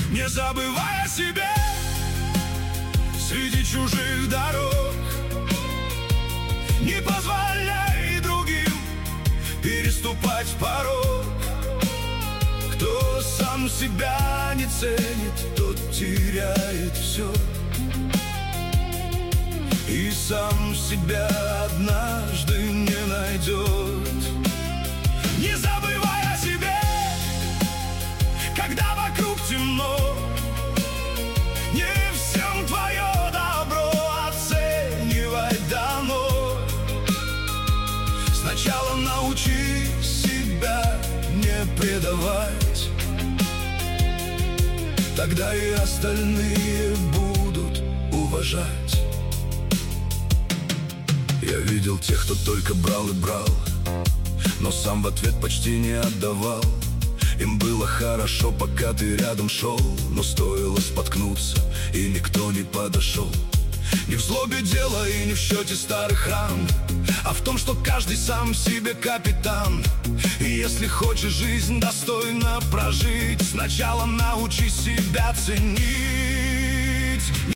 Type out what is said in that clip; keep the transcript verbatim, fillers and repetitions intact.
Не забывай о себе среди чужих дорог. Не позволяй другим переступать порог. Кто сам себя не ценит, тот теряет все. И сам себя однажды не найдет. Не забывай о себе, когда вокруг темно. Не всем твое добро оценивать дано. Сначала научи себя не предавать, тогда и остальные будут уважать. Я видел тех, кто только брал и брал, но сам в ответ почти не отдавал. Им было хорошо, пока ты рядом шел, но стоило споткнуться, и никто не подошел. Не в злобе дело и не в счете старых ран, а в том, что каждый сам себе капитан. И если хочешь жизнь достойно прожить, сначала научи себя ценить.